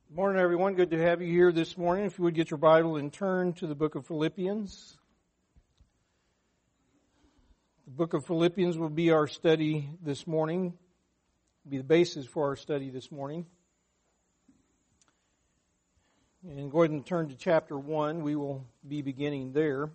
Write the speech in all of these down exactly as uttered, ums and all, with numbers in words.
Good morning, everyone. Good to have you here this morning. If you would get your Bible and turn to the book of Philippians. The book of Philippians will be our study this morning, will be the basis for our study this morning. And go ahead and turn to chapter one. We will be beginning there.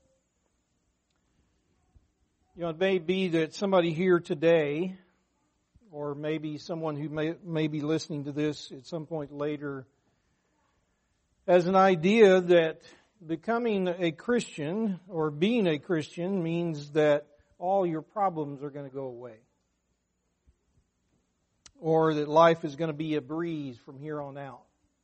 You know, it may be that somebody here today, or maybe someone who may, may be listening to this at some point later, has an idea that becoming a Christian or being a Christian means that all your problems are going to go away. Or that life is going to be a breeze from here on out.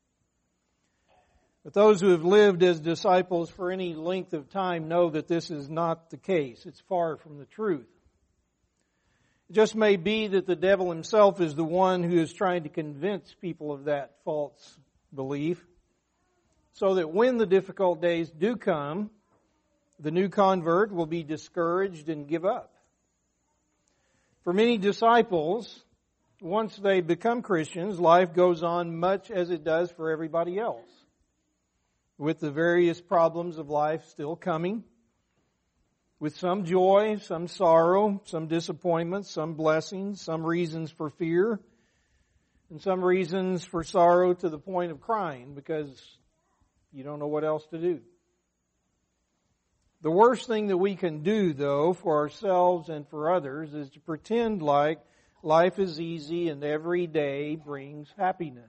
But those who have lived as disciples for any length of time know that this is not the case. It's far from the truth. It just may be that the devil himself is the one who is trying to convince people of that false belief, so that when the difficult days do come, the new convert will be discouraged and give up. For many disciples, once they become Christians, life goes on much as it does for everybody else, with the various problems of life still coming, with some joy, some sorrow, some disappointment, some blessings, some reasons for fear, and some reasons for sorrow to the point of crying because you don't know what else to do. The worst thing that we can do, though, for ourselves and for others is to pretend like life is easy and every day brings happiness.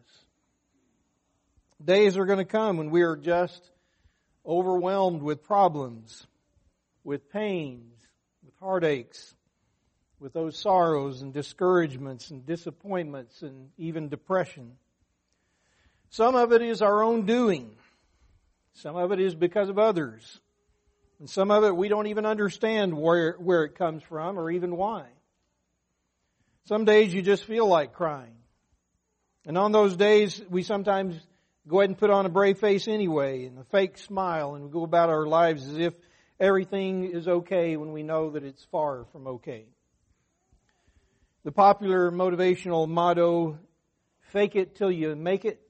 Days are going to come when we are just overwhelmed with problems, with pains, with heartaches, with those sorrows and discouragements and disappointments and even depression. Some of it is our own doing. Some of it is because of others. And some of it we don't even understand where, where it comes from or even why. Some days you just feel like crying. And on those days we sometimes go ahead and put on a brave face anyway and a fake smile and we go about our lives as if everything is okay when we know that it's far from okay. The popular motivational motto, fake it till you make it,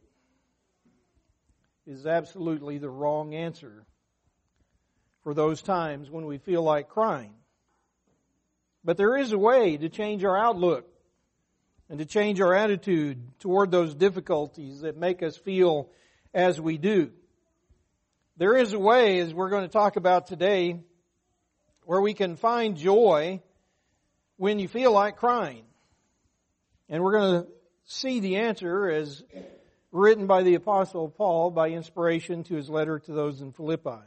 is absolutely the wrong answer for those times when we feel like crying. But there is a way to change our outlook and to change our attitude toward those difficulties that make us feel as we do. There is a way, as we're going to talk about today, where we can find joy when you feel like crying. And we're going to see the answer as written by the Apostle Paul by inspiration to his letter to those in Philippi.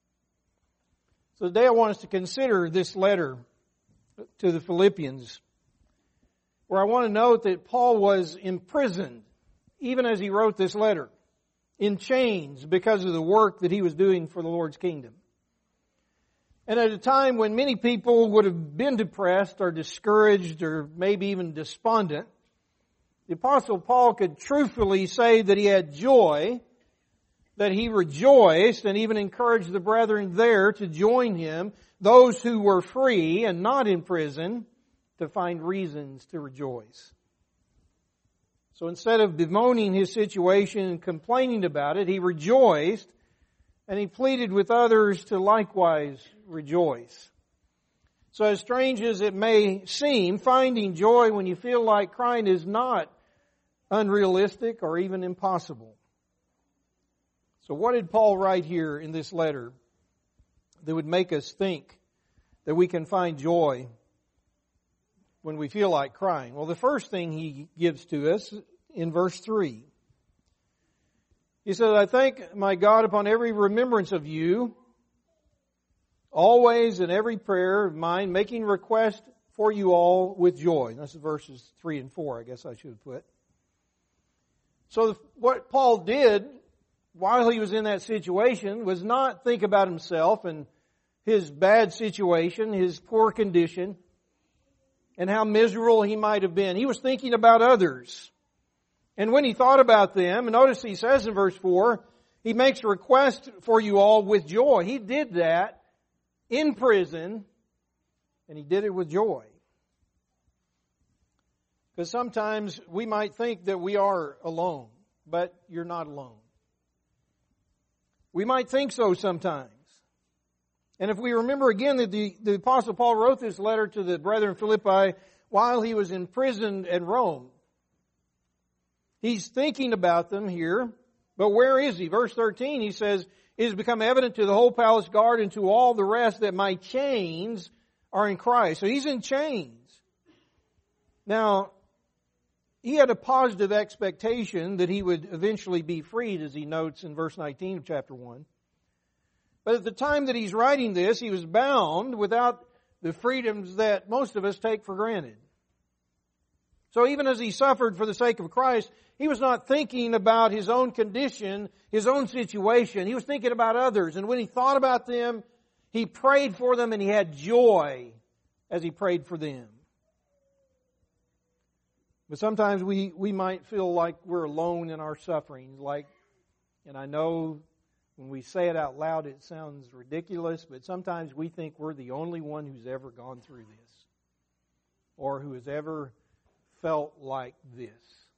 So today I want us to consider this letter to the Philippians, where I want to note that Paul was imprisoned even as he wrote this letter, in chains because of the work that he was doing for the Lord's kingdom. And at a time when many people would have been depressed or discouraged or maybe even despondent, the Apostle Paul could truthfully say that he had joy, that he rejoiced, and even encouraged the brethren there to join him, those who were free and not in prison, to find reasons to rejoice. So instead of bemoaning his situation and complaining about it, he rejoiced and he pleaded with others to likewise rejoice. So as strange as it may seem, finding joy when you feel like crying is not unrealistic or even impossible. So what did Paul write here in this letter that would make us think that we can find joy when we feel like crying? Well, the first thing he gives to us in verse three. He says, I thank my God upon every remembrance of you, always in every prayer of mine, making request for you all with joy. And that's verses three and four, I guess I should have put. So what Paul did while he was in that situation was not think about himself and his bad situation, his poor condition, and how miserable he might have been. He was thinking about others. And when he thought about them, and notice he says in verse four, he makes a request for you all with joy. He did that in prison, and he did it with joy. Because sometimes we might think that we are alone. but you're not alone. We might think so sometimes. And if we remember again that the, the Apostle Paul wrote this letter to the brethren in Philippi while he was imprisoned in Rome. He's thinking about them here, but where is he? Verse thirteen, he says, "It has become evident to the whole palace guard and to all the rest that my chains are in Christ." So he's in chains. Now, he had a positive expectation that he would eventually be freed, as he notes in verse nineteen of chapter one. But at the time that he's writing this, he was bound without the freedoms that most of us take for granted. So even as he suffered for the sake of Christ, he was not thinking about his own condition, his own situation. He was thinking about others. And when he thought about them, he prayed for them and he had joy as he prayed for them. But sometimes we, we might feel like we're alone in our sufferings. Like, and I know when we say it out loud, it sounds ridiculous, but sometimes we think we're the only one who's ever gone through this, or who has ever felt like this.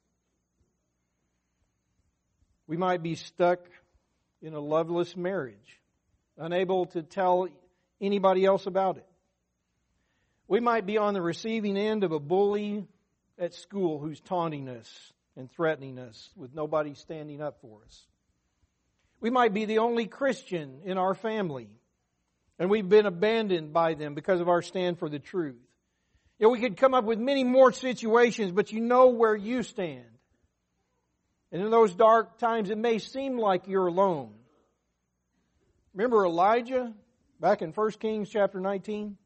We might be stuck in a loveless marriage, unable to tell anybody else about it. We might be on the receiving end of a bully at school who's taunting us and threatening us with nobody standing up for us. We might be the only Christian in our family, and we've been abandoned by them because of our stand for the truth. You know, we could come up with many more situations, but you know where you stand. And in those dark times, it may seem like you're alone. Remember Elijah back in First Kings chapter nineteen?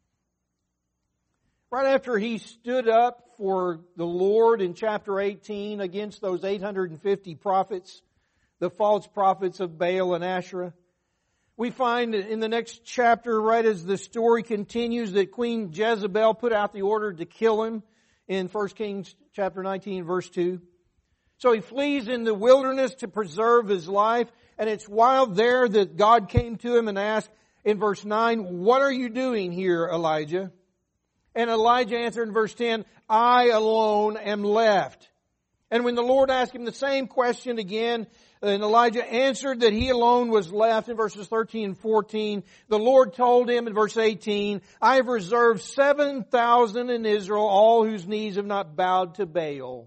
Right after he stood up for the Lord in chapter eighteen against those eight hundred fifty prophets, the false prophets of Baal and Asherah, we find in the next chapter, right as the story continues, that Queen Jezebel put out the order to kill him in First Kings chapter nineteen, verse two. So he flees in the wilderness to preserve his life, and it's while there that God came to him and asked in verse nine, "What are you doing here, Elijah?" And Elijah answered in verse ten, "I alone am left." And when the Lord asked him the same question again, and Elijah answered that he alone was left in verses thirteen and fourteen, the Lord told him in verse eighteen, "I have reserved seven thousand in Israel, all whose knees have not bowed to Baal."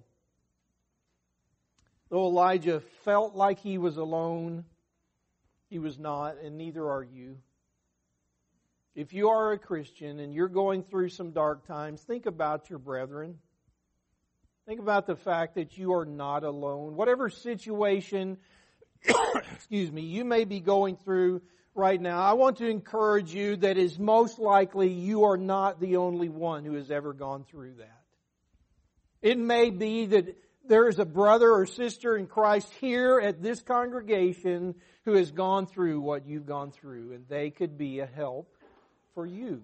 Though Elijah felt like he was alone, he was not, and neither are you. If you are a Christian and you're going through some dark times, think about your brethren. Think about the fact that you are not alone. Whatever situation, excuse me, you may be going through right now, I want to encourage you that is most likely you are not the only one who has ever gone through that. It may be that there is a brother or sister in Christ here at this congregation who has gone through what you've gone through, and they could be a help for you.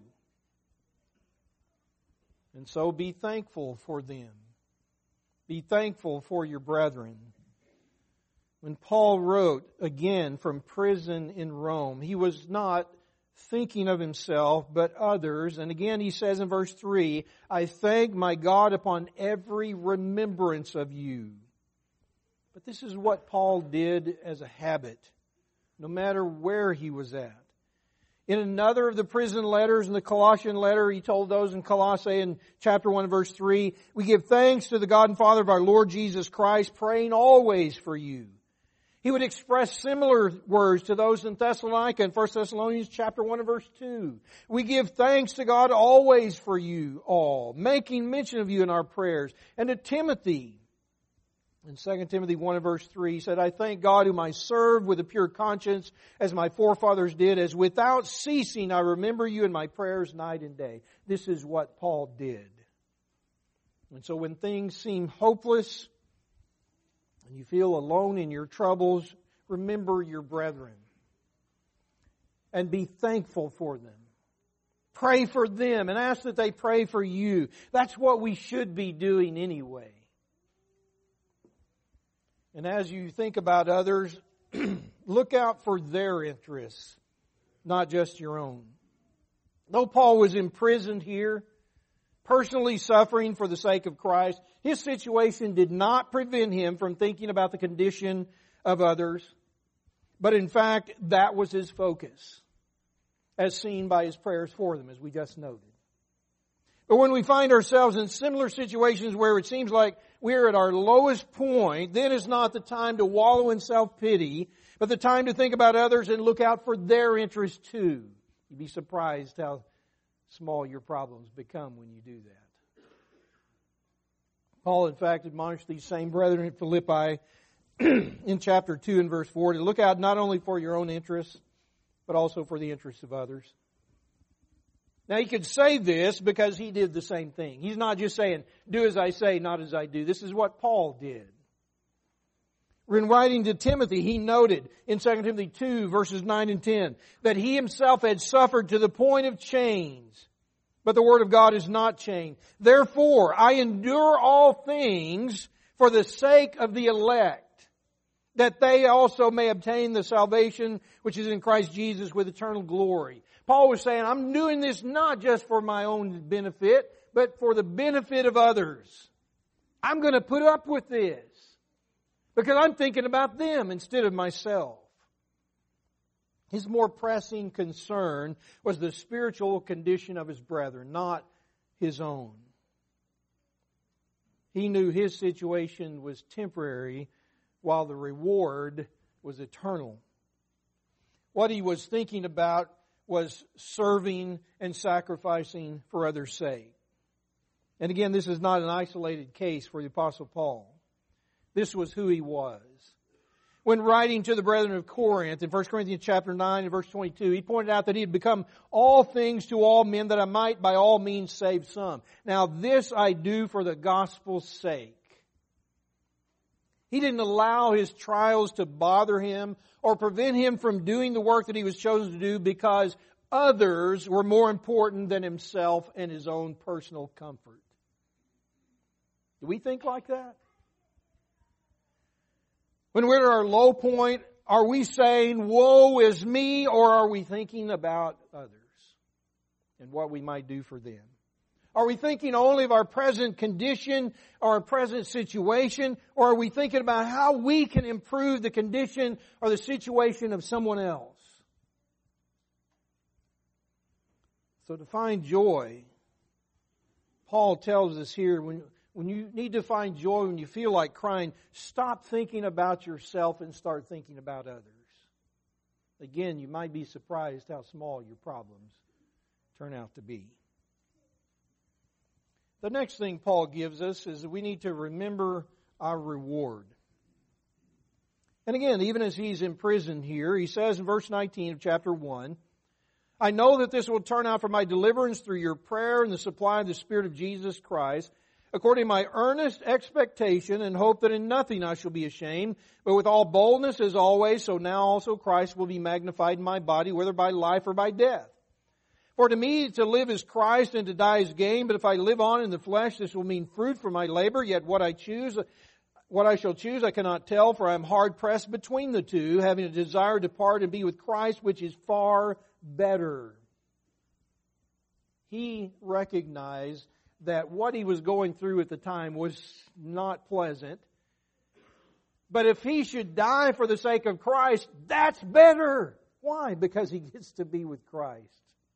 And so be thankful for them. Be thankful for your brethren. When Paul wrote, again, from prison in Rome, he was not thinking of himself, but others. And again, he says in verse three, "I thank my God upon every remembrance of you." But this is what Paul did as a habit, no matter where he was at. In another of the prison letters, in the Colossian letter, he told those in Colossae in chapter one, verse three, "We give thanks to the God and Father of our Lord Jesus Christ, praying always for you." He would express similar words to those in Thessalonica in First Thessalonians chapter one and verse two. "We give thanks to God always for you all, making mention of you in our prayers." And to Timothy, in Second Timothy one and verse three, he said, "I thank God whom I serve with a pure conscience, as my forefathers did, as without ceasing I remember you in my prayers night and day." This is what Paul did. And so when things seem hopeless, and you feel alone in your troubles, remember your brethren. And be thankful for them. Pray for them and ask that they pray for you. That's what we should be doing anyway. And as you think about others, look out for their interests, not just your own. Though Paul was imprisoned here, personally suffering for the sake of Christ. His situation did not prevent him from thinking about the condition of others. But in fact, that was his focus, as seen by his prayers for them, as we just noted. But when we find ourselves in similar situations where it seems like we're at our lowest point, then it's not the time to wallow in self-pity, but the time to think about others and look out for their interests too. You'd be surprised how small your problems become when you do that. Paul, in fact, admonished these same brethren at Philippi in chapter two and verse four to look out not only for your own interests, but also for the interests of others. Now, he could say this because he did the same thing. He's not just saying, do as I say, not as I do. This is what Paul did. In writing to Timothy, he noted in Second Timothy two, verses nine and ten, that he himself had suffered to the point of chains, but the Word of God is not chained. Therefore, I endure all things for the sake of the elect, that they also may obtain the salvation which is in Christ Jesus with eternal glory. Paul was saying, I'm doing this not just for my own benefit, but for the benefit of others. I'm going to put up with this because I'm thinking about them instead of myself. His more pressing concern was the spiritual condition of his brethren, not his own. He knew his situation was temporary while the reward was eternal. What he was thinking about was serving and sacrificing for others' sake. And again, this is not an isolated case for the Apostle Paul. This was who he was. When writing to the brethren of Corinth in First Corinthians chapter nine and verse twenty-two, he pointed out that he had become all things to all men that I might by all means save some. Now this I do for the gospel's sake. He didn't allow his trials to bother him or prevent him from doing the work that he was chosen to do because others were more important than himself and his own personal comfort. Do we think like that? When we're at our low point, are we saying, woe is me, or are we thinking about others and what we might do for them? Are we thinking only of our present condition or our present situation, or are we thinking about how we can improve the condition or the situation of someone else? So to find joy, Paul tells us here, when, when you need to find joy, when you feel like crying, stop thinking about yourself and start thinking about others. Again, you might be surprised how small your problems turn out to be. The next thing Paul gives us is that we need to remember our reward. And again, even as he's imprisoned here, he says in verse nineteen of chapter one, I know that this will turn out for my deliverance through your prayer and the supply of the Spirit of Jesus Christ, according to my earnest expectation and hope that in nothing I shall be ashamed, but with all boldness as always, so now also Christ will be magnified in my body, whether by life or by death. For to me to live is Christ and to die is gain, but if I live on in the flesh, this will mean fruit for my labor, yet what I choose, what I shall choose I cannot tell, for I am hard pressed between the two, having a desire to depart and be with Christ, which is far better. He recognized that what he was going through at the time was not pleasant. But if he should die for the sake of Christ, that's better. Why? Because he gets to be with Christ.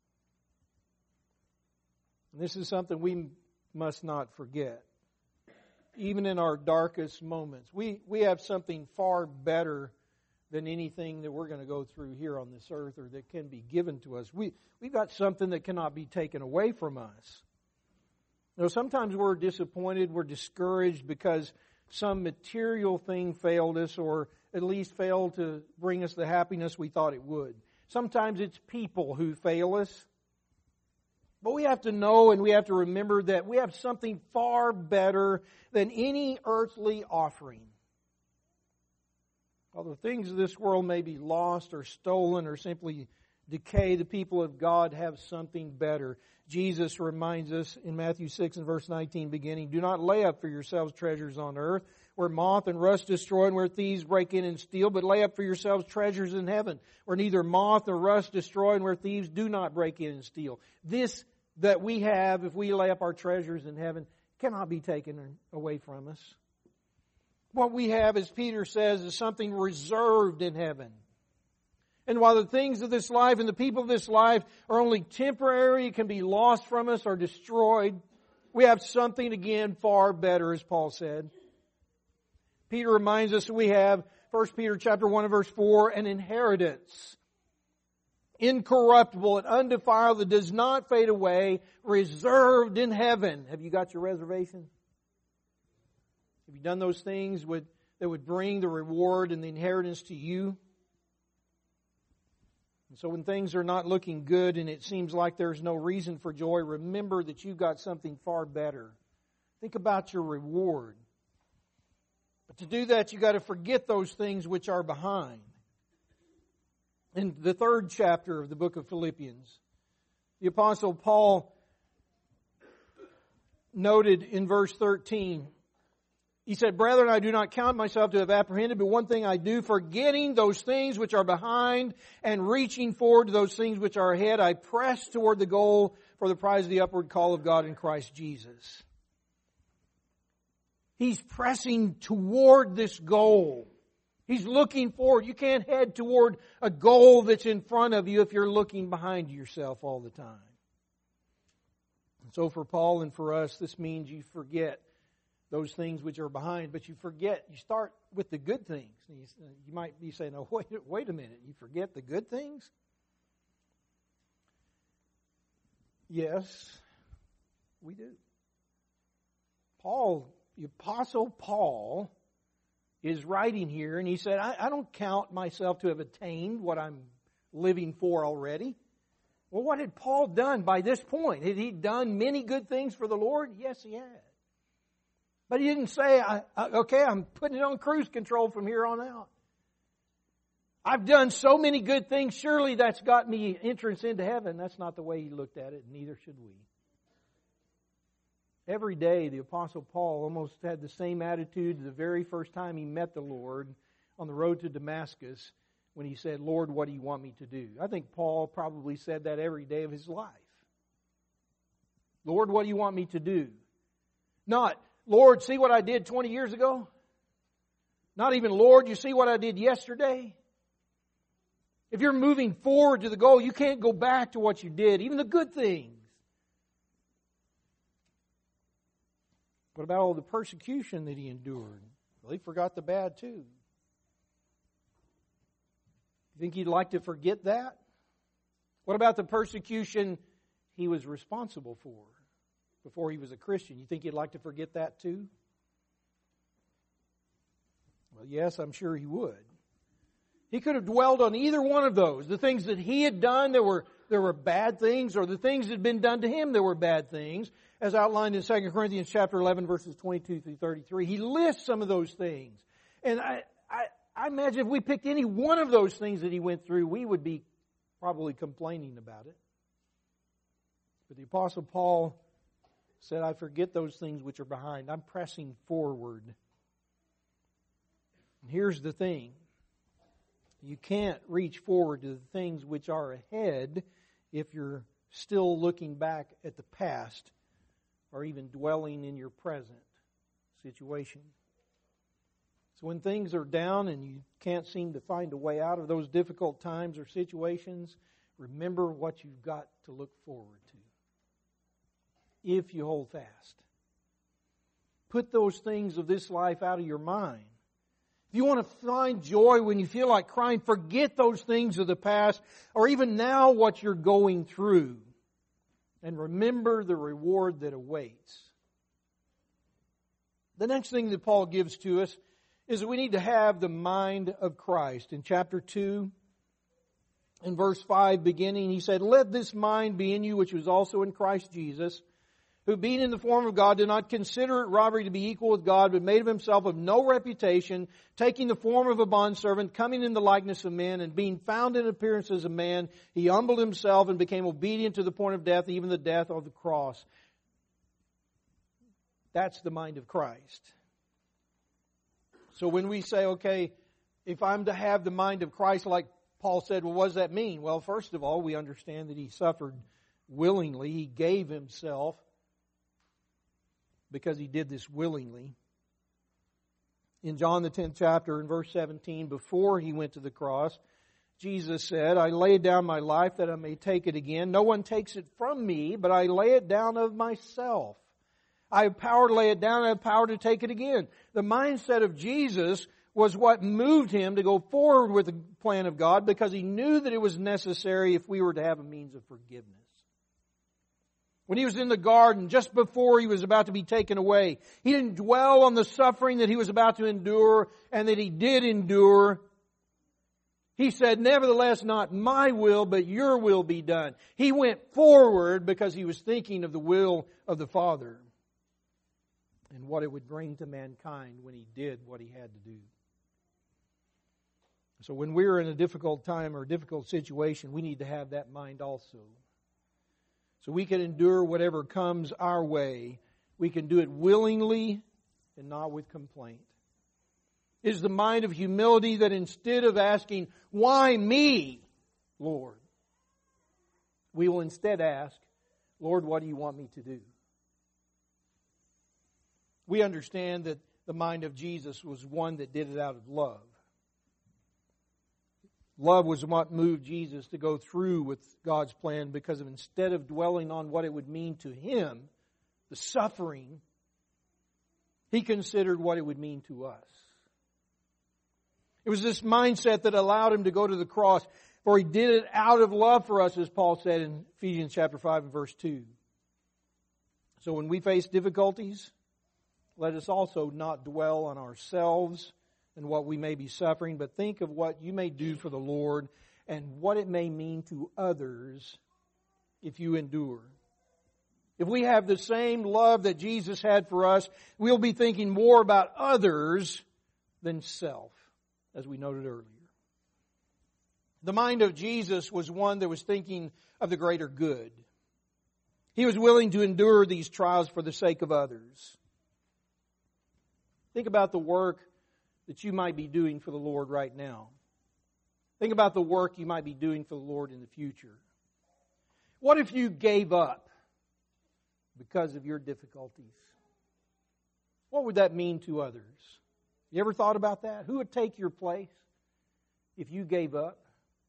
And this is something we must not forget. Even in our darkest moments, we, we have something far better than anything that we're going to go through here on this earth or that can be given to us. We, we've got something that cannot be taken away from us. You know, sometimes we're disappointed, we're discouraged because some material thing failed us or at least failed to bring us the happiness we thought it would. Sometimes it's people who fail us. But we have to know and we have to remember that we have something far better than any earthly offering. Although things of this world may be lost or stolen or simply decay, the people of God have something better. Jesus reminds us in Matthew six and verse nineteen beginning, do not lay up for yourselves treasures on earth, where moth and rust destroy and where thieves break in and steal, but lay up for yourselves treasures in heaven, where neither moth nor rust destroy and where thieves do not break in and steal. This that we have if we lay up our treasures in heaven cannot be taken away from us. What we have, as Peter says, is something reserved in heaven. And while the things of this life and the people of this life are only temporary, can be lost from us or destroyed, we have something again far better, as Paul said. Peter reminds us that we have, First Peter chapter one and verse four, an inheritance. Incorruptible and undefiled, that does not fade away, reserved in heaven. Have you got your reservation? Have you done those things with, that would bring the reward and the inheritance to you? And so when things are not looking good and it seems like there's no reason for joy, remember that you've got something far better. Think about your reward. But to do that, you've got to forget those things which are behind. In the third chapter of the book of Philippians, the Apostle Paul noted in verse thirteen, he said, "Brethren, I do not count myself to have apprehended, but one thing I do, forgetting those things which are behind and reaching forward to those things which are ahead, I press toward the goal for the prize of the upward call of God in Christ Jesus." He's pressing toward this goal. He's looking forward. You can't head toward a goal that's in front of you if you're looking behind yourself all the time. And so for Paul and for us, this means you forget those things which are behind, but you forget, you start with the good things. You might be saying, "Oh, wait, wait a minute, you forget the good things?" Yes, we do. Paul, the Apostle Paul, is writing here, and he said, I, I don't count myself to have attained what I'm living for already. Well, what had Paul done by this point? Had he done many good things for the Lord? Yes, he had. But he didn't say, I, I, okay, I'm putting it on cruise control from here on out. I've done so many good things, surely that's got me entrance into heaven. That's not the way he looked at it, and neither should we. Every day, the Apostle Paul almost had the same attitude the very first time he met the Lord on the road to Damascus when he said, "Lord, what do you want me to do?" I think Paul probably said that every day of his life. "Lord, what do you want me to do?" Not, "Lord, see what I did twenty years ago?" Not even, "Lord, you see what I did yesterday?" If you're moving forward to the goal, you can't go back to what you did, even the good things. What about all the persecution that he endured? Well, he forgot the bad too. You think he'd like to forget that? What about the persecution he was responsible for before he was a Christian? You think he'd like to forget that too? Well, yes, I'm sure he would. He could have dwelled on either one of those. The things that he had done, there were, there were bad things, or the things that had been done to him, there were bad things. As outlined in Second Corinthians chapter eleven, verses twenty-two through thirty-three. He lists some of those things. And I, I, I imagine if we picked any one of those things that he went through, we would be probably complaining about it. But the Apostle Paul said, "I forget those things which are behind. I'm pressing forward." And here's the thing. You can't reach forward to the things which are ahead if you're still looking back at the past or even dwelling in your present situation. So when things are down and you can't seem to find a way out of those difficult times or situations, remember what you've got to look forward to. If you hold fast. Put those things of this life out of your mind. If you want to find joy when you feel like crying, forget those things of the past or even now what you're going through. And remember the reward that awaits. The next thing that Paul gives to us is that we need to have the mind of Christ. In chapter two, in verse five beginning, he said, "Let this mind be in you which was also in Christ Jesus, who being in the form of God did not consider it robbery to be equal with God, but made of himself of no reputation, taking the form of a bondservant, coming in the likeness of men, and being found in appearance as a man, he humbled himself and became obedient to the point of death, even the death of the cross." That's the mind of Christ. So when we say, okay, if I'm to have the mind of Christ, like Paul said, well, what does that mean? Well, first of all, we understand that he suffered willingly. He gave Himself because He did this willingly. In John the tenth chapter, in verse seventeen, before He went to the cross, Jesus said, I lay down my life that I may take it again. No one takes it from me, but I lay it down of myself. I have power to lay it down, I have power to take it again. The mindset of Jesus was what moved Him to go forward with the plan of God, because He knew that it was necessary if we were to have a means of forgiveness. When He was in the garden, just before He was about to be taken away, He didn't dwell on the suffering that He was about to endure and that He did endure. He said, nevertheless, not my will, but your will be done. He went forward because He was thinking of the will of the Father and what it would bring to mankind when He did what He had to do. So when we're in a difficult time or a difficult situation, we need to have that mind also. So we can endure whatever comes our way. We can do it willingly and not with complaint. It is the mind of humility that instead of asking, why me, Lord? We will instead ask, Lord, what do you want me to do? We understand that the mind of Jesus was one that did it out of love. Love was what moved Jesus to go through with God's plan, because of instead of dwelling on what it would mean to Him, the suffering, He considered what it would mean to us. It was this mindset that allowed Him to go to the cross, for He did it out of love for us, as Paul said in Ephesians chapter five and verse two. So when we face difficulties, let us also not dwell on ourselves and what we may be suffering, but think of what you may do for the Lord and what it may mean to others if you endure. If we have the same love that Jesus had for us, we'll be thinking more about others than self, as we noted earlier. The mind of Jesus was one that was thinking of the greater good. He was willing to endure these trials for the sake of others. Think about the work that you might be doing for the Lord right now. Think about the work you might be doing for the Lord in the future. What if you gave up because of your difficulties? What would that mean to others? You ever thought about that? Who would take your place if you gave up?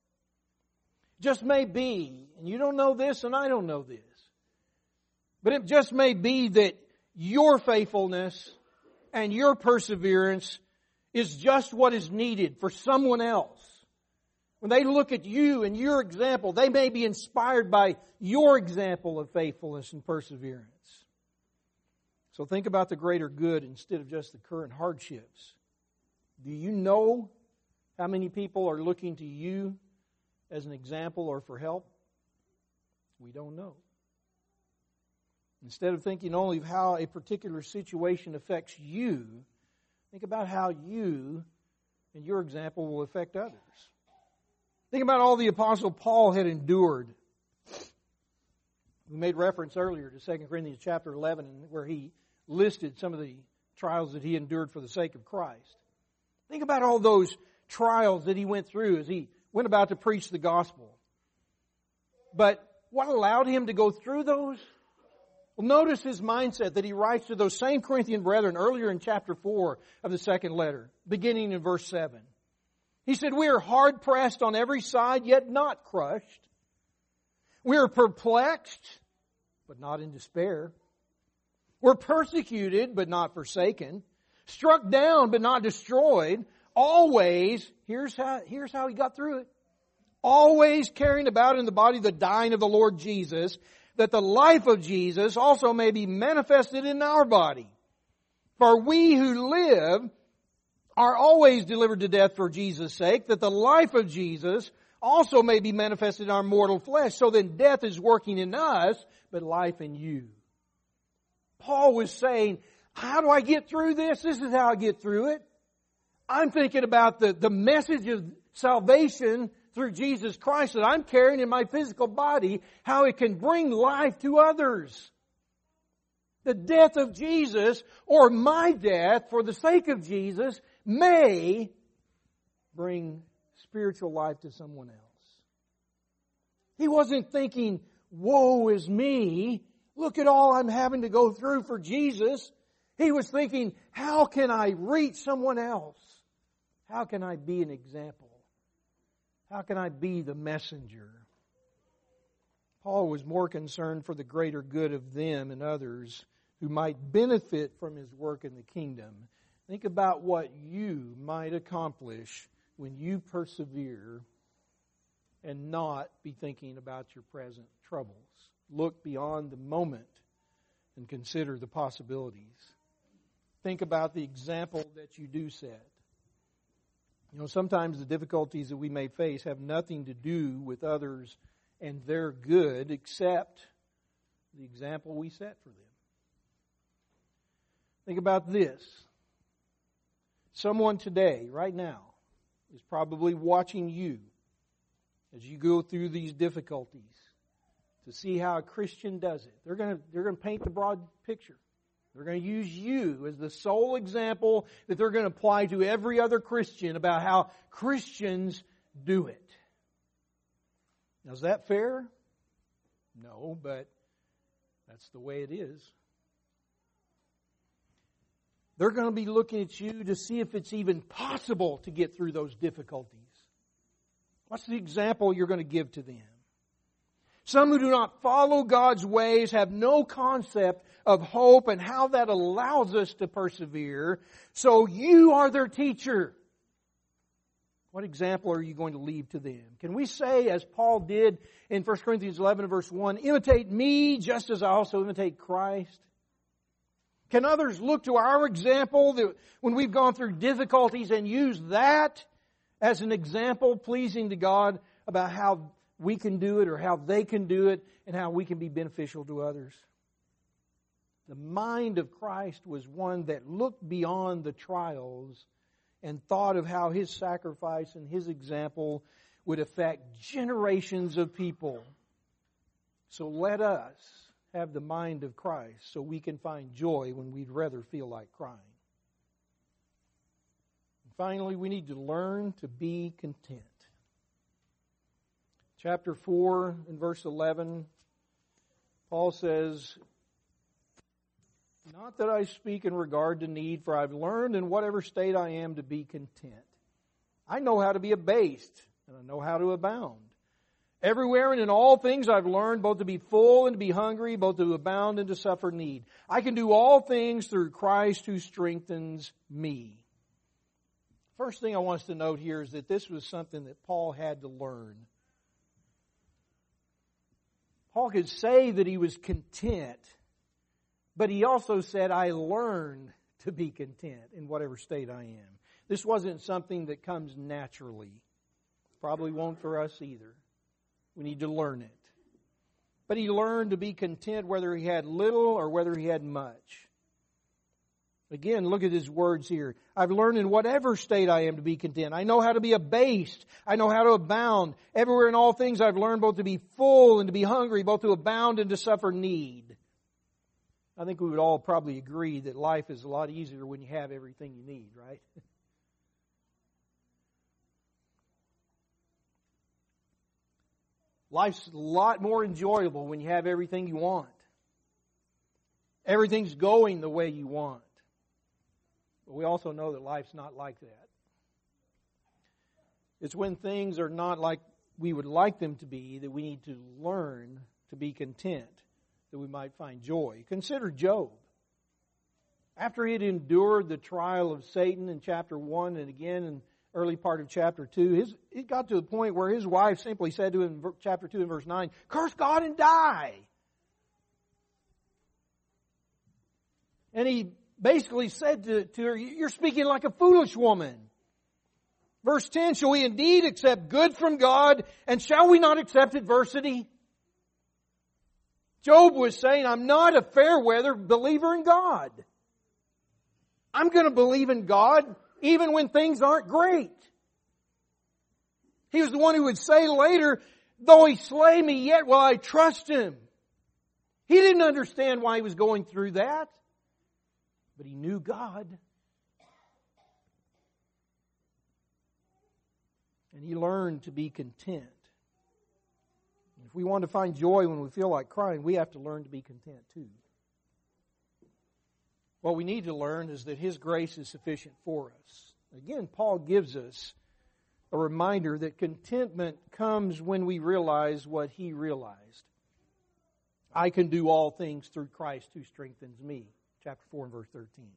Just may be, and you don't know this and I don't know this, but it just may be that your faithfulness and your perseverance is just what is needed for someone else. When they look at you and your example, they may be inspired by your example of faithfulness and perseverance. So think about the greater good instead of just the current hardships. Do you know how many people are looking to you as an example or for help? We don't know. Instead of thinking only of how a particular situation affects you, think about how you and your example will affect others. Think about all the Apostle Paul had endured. We made reference earlier to Second Corinthians chapter eleven, where he listed some of the trials that he endured for the sake of Christ. Think about all those trials that he went through as he went about to preach the gospel. But what allowed him to go through those? Well, notice his mindset that he writes to those same Corinthian brethren earlier in chapter four of the second letter, beginning in verse seven. He said, we are hard pressed on every side, yet not crushed. We are perplexed, but not in despair. We're persecuted, but not forsaken. Struck down, but not destroyed. Always, here's how, here's how he got through it. Always carrying about in the body the dying of the Lord Jesus, that the life of Jesus also may be manifested in our body. For we who live are always delivered to death for Jesus' sake, that the life of Jesus also may be manifested in our mortal flesh. So then death is working in us, but life in you. Paul was saying, how do I get through this? This is how I get through it. I'm thinking about the, the message of salvation through Jesus Christ that I'm carrying in my physical body, how it can bring life to others. The death of Jesus, or my death for the sake of Jesus, may bring spiritual life to someone else. He wasn't thinking, woe is me. Look at all I'm having to go through for Jesus. He was thinking, how can I reach someone else? How can I be an example? How can I be the messenger? Paul was more concerned for the greater good of them and others who might benefit from his work in the kingdom. Think about what you might accomplish when you persevere and not be thinking about your present troubles. Look beyond the moment and consider the possibilities. Think about the example that you do set. You know, sometimes the difficulties that we may face have nothing to do with others and their good except the example we set for them. Think about this. Someone today, right now, is probably watching you as you go through these difficulties to see how a Christian does it. They're going to, they're going to paint the broad picture. They're going to use you as the sole example that they're going to apply to every other Christian about how Christians do it. Now, is that fair? No, but that's the way it is. They're going to be looking at you to see if it's even possible to get through those difficulties. What's the example you're going to give to them? Some who do not follow God's ways have no concept of hope and how that allows us to persevere. So you are their teacher. What example are you going to leave to them? Can we say, as Paul did in First Corinthians eleven and verse one, imitate me just as I also imitate Christ? Can others look to our example that when we've gone through difficulties and use that as an example pleasing to God about how we can do it or how they can do it and how we can be beneficial to others? The mind of Christ was one that looked beyond the trials and thought of how His sacrifice and His example would affect generations of people. So let us have the mind of Christ so we can find joy when we'd rather feel like crying. And finally, we need to learn to be content. Chapter four and verse eleven, Paul says, not that I speak in regard to need, for I've learned in whatever state I am to be content. I know how to be abased, and I know how to abound. Everywhere and in all things I've learned both to be full and to be hungry, both to abound and to suffer need. I can do all things through Christ who strengthens me. First thing I want us to note here is that this was something that Paul had to learn. Paul could say that he was content, but he also said, I learned to be content in whatever state I am. This wasn't something that comes naturally. Probably won't for us either. We need to learn it. But he learned to be content whether he had little or whether he had much. Again, look at his words here. I've learned in whatever state I am to be content. I know how to be abased. I know how to abound. Everywhere in all things I've learned both to be full and to be hungry, both to abound and to suffer need. I think we would all probably agree that life is a lot easier when you have everything you need, right? Life's a lot more enjoyable when you have everything you want. Everything's going the way you want. But we also know that life's not like that. It's when things are not like we would like them to be that we need to learn to be content, that we might find joy. Consider Job. After he had endured the trial of Satan in chapter one and again in early part of chapter two, his, it got to the point where his wife simply said to him in chapter two and verse nine, curse God and die. And he basically said to, to her, you're speaking like a foolish woman. Verse ten, shall we indeed accept good from God, and shall we not accept adversity? Job was saying, I'm not a fair weather believer in God. I'm going to believe in God even when things aren't great. He was the one who would say later, though He slay me, yet will I trust Him. He didn't understand why he was going through that, but he knew God. And he learned to be content. If we want to find joy when we feel like crying, we have to learn to be content too. What we need to learn is that His grace is sufficient for us. Again, Paul gives us a reminder that contentment comes when we realize what he realized. I can do all things through Christ who strengthens me. Chapter four and verse thirteen.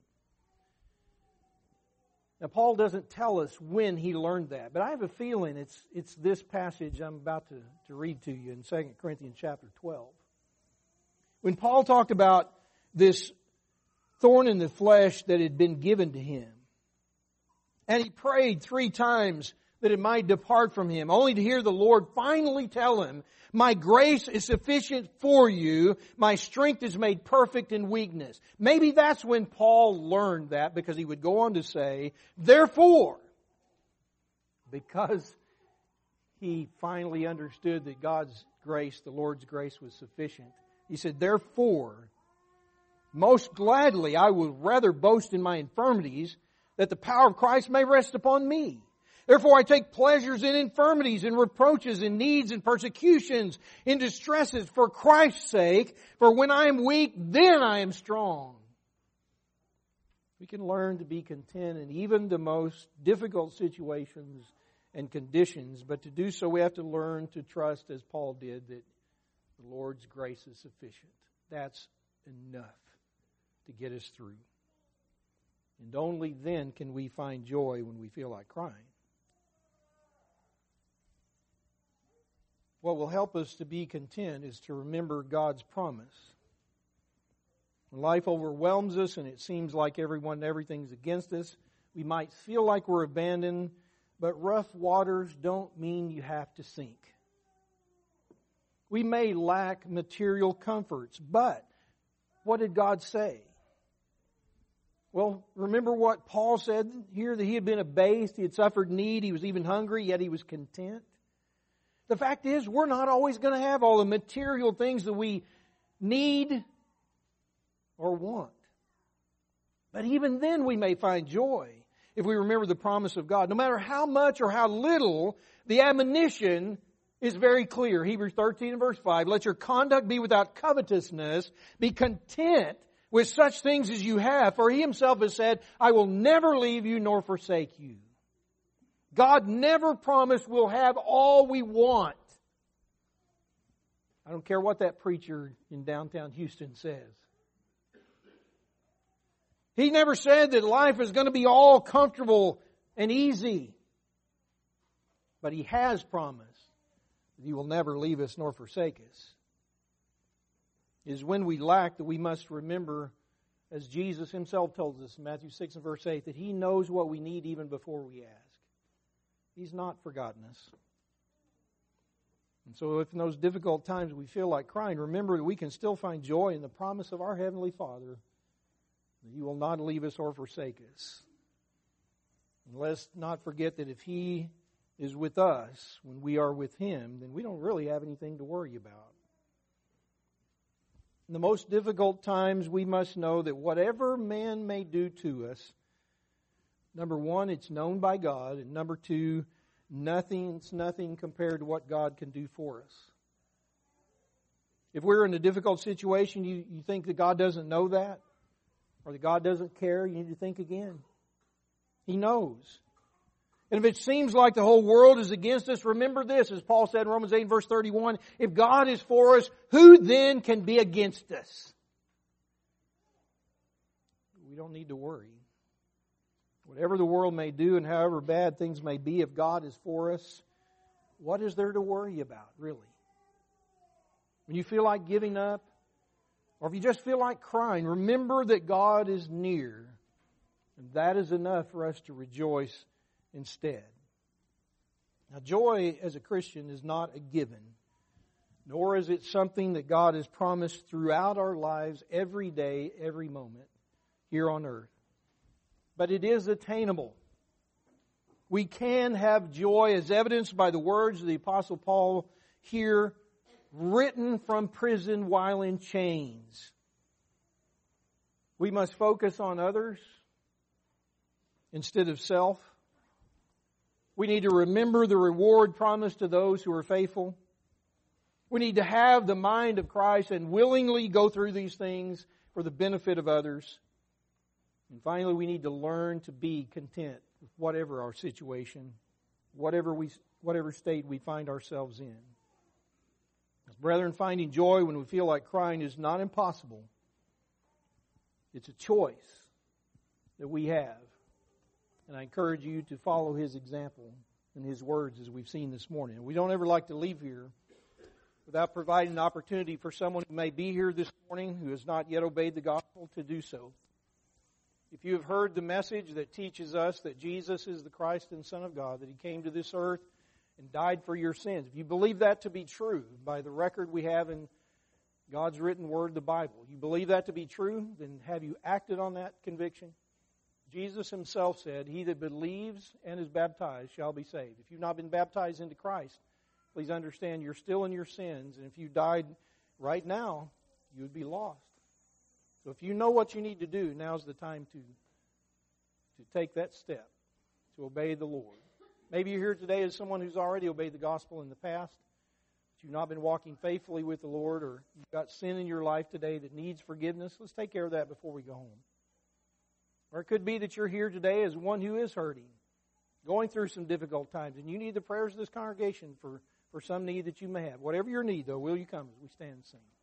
Now, Paul doesn't tell us when he learned that, but I have a feeling it's it's this passage I'm about to, to read to you in Second Corinthians chapter twelve. When Paul talked about this thorn in the flesh that had been given to him, and he prayed three times that it might depart from him, only to hear the Lord finally tell him, my grace is sufficient for you, my strength is made perfect in weakness. Maybe that's when Paul learned that, because he would go on to say, therefore, because he finally understood that God's grace, the Lord's grace, was sufficient. He said, therefore, most gladly I will rather boast in my infirmities, that the power of Christ may rest upon me. Therefore I take pleasures in infirmities, in reproaches, in needs, in persecutions, in distresses for Christ's sake. For when I am weak, then I am strong. We can learn to be content in even the most difficult situations and conditions. But to do so, we have to learn to trust, as Paul did, that the Lord's grace is sufficient. That's enough to get us through. And only then can we find joy when we feel like crying. What will help us to be content is to remember God's promise. When life overwhelms us and it seems like everyone, everything's against us, we might feel like we're abandoned, but rough waters don't mean you have to sink. We may lack material comforts, but what did God say? Well, remember what Paul said here, that he had been abased, he had suffered need, he was even hungry, yet he was content. The fact is, we're not always going to have all the material things that we need or want. But even then we may find joy if we remember the promise of God. No matter how much or how little, the admonition is very clear. Hebrews thirteen and verse five, let your conduct be without covetousness, be content with such things as you have, for He Himself has said, I will never leave you nor forsake you. God never promised we'll have all we want. I don't care what that preacher in downtown Houston says. He never said that life is going to be all comfortable and easy. But He has promised that He will never leave us nor forsake us. It is when we lack that we must remember, as Jesus Himself tells us in Matthew six and verse eight, that He knows what we need even before we ask. He's not forgotten us. And so if in those difficult times we feel like crying, remember that we can still find joy in the promise of our Heavenly Father that He will not leave us or forsake us. And let's not forget that if He is with us when we are with Him, then we don't really have anything to worry about. In the most difficult times, we must know that whatever man may do to us, number one, it's known by God. And number two, nothing, it's nothing compared to what God can do for us. If we're in a difficult situation, you, you think that God doesn't know that? Or that God doesn't care? You need to think again. He knows. And if it seems like the whole world is against us, remember this, as Paul said in Romans eight verse thirty-one, if God is for us, who then can be against us? We don't need to worry. Whatever the world may do and however bad things may be, if God is for us, what is there to worry about, really? When you feel like giving up, or if you just feel like crying, remember that God is near. And that is enough for us to rejoice instead. Now, joy as a Christian is not a given, nor is it something that God has promised throughout our lives every day, every moment here on earth. But it is attainable. We can have joy as evidenced by the words of the Apostle Paul here, written from prison while in chains. We must focus on others instead of self. We need to remember the reward promised to those who are faithful. We need to have the mind of Christ and willingly go through these things for the benefit of others. And finally, we need to learn to be content with whatever our situation, whatever we, whatever state we find ourselves in. As brethren, finding joy when we feel like crying is not impossible. It's a choice that we have. And I encourage you to follow His example and His words as we've seen this morning. We don't ever like to leave here without providing an opportunity for someone who may be here this morning who has not yet obeyed the gospel to do so. If you have heard the message that teaches us that Jesus is the Christ and Son of God, that He came to this earth and died for your sins, if you believe that to be true by the record we have in God's written word, the Bible, you believe that to be true, then have you acted on that conviction? Jesus Himself said, "He that believes and is baptized shall be saved." If you've not been baptized into Christ, please understand you're still in your sins, and if you died right now, you would be lost. So if you know what you need to do, now's the time to, to take that step, to obey the Lord. Maybe you're here today as someone who's already obeyed the gospel in the past, but you've not been walking faithfully with the Lord, or you've got sin in your life today that needs forgiveness. Let's take care of that before we go home. Or it could be that you're here today as one who is hurting, going through some difficult times, and you need the prayers of this congregation for, for some need that you may have. Whatever your need, though, will you come as we stand and sing?